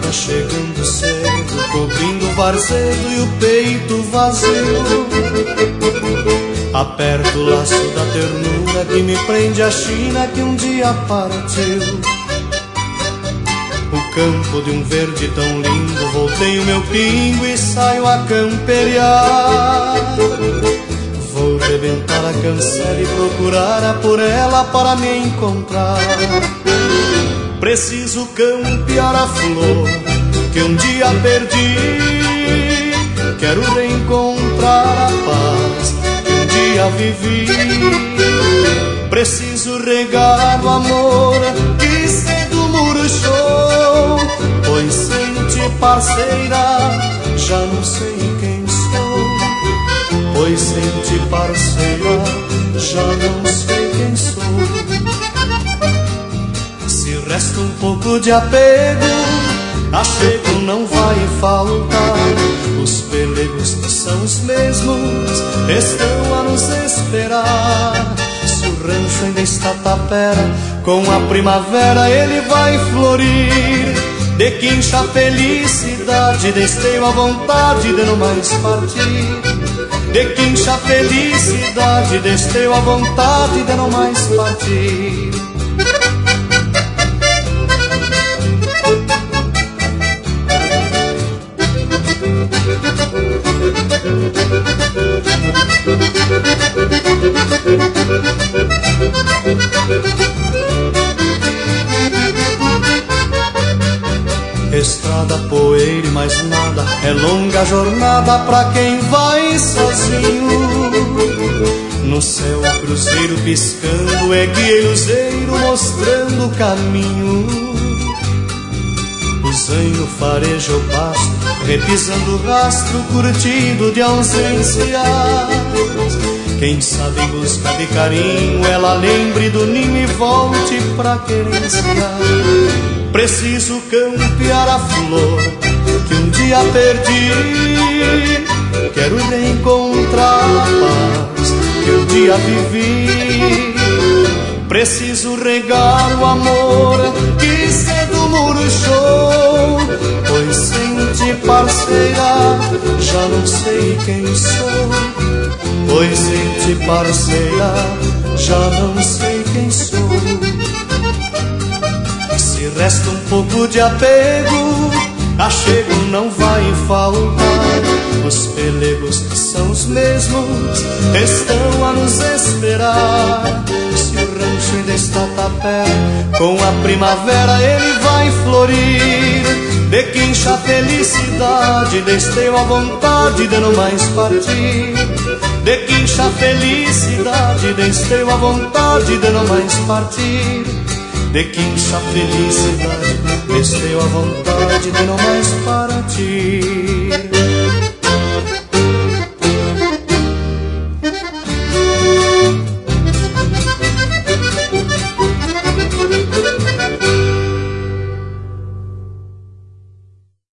madrugada chegando cedo, cobrindo o varzedo e o peito vazio. Aperto o laço da ternura que me prende a China que um dia partiu. O campo de um verde tão lindo, voltei o meu pingo e saio a camperiar. Vou rebentar a cancela e procurar por ela para me encontrar. Preciso campear a flor que um dia perdi. Quero reencontrar a paz que um dia vivi. Preciso regar o amor que cedo murchou, pois sem ti, parceira, já não sei quem sou. Pois sem ti, parceira, já não sei quem sou. Se resta um pouco de apego, achego não vai faltar. Os pelegos que são os mesmos estão a nos esperar. Se o rancho ainda está tapera, com a primavera ele vai florir. De quincha a felicidade, de esteio a vontade de não mais partir. De quincha a felicidade, de esteio a vontade de não mais partir. Estrada, poeira e mais nada, é longa jornada pra quem vai sozinho. No céu o cruzeiro piscando, é guieirozeiro mostrando o caminho. O zanho fareja o pasto, repisando o rastro curtido de ausências. Quem sabe em busca de carinho, ela lembre do ninho e volte pra querência. Preciso campear a flor que um dia perdi. Quero reencontrar a paz que um dia vivi. Preciso regar o amor que cedo murchou, pois sem ti, parceira, já não sei quem sou. Pois sem ti, parceira, já não sei quem sou. Se resta um pouco de apego, achego não vai faltar. Os pelegos que são os mesmos estão a nos esperar. Se o rancho ainda está tapé, com a primavera ele vai florir. De quincha a felicidade, de esteio a vontade de não mais partir. De quincha a felicidade, de esteio a vontade de não mais partir. De quincha a felicidade, de esteio a vontade de não mais partir.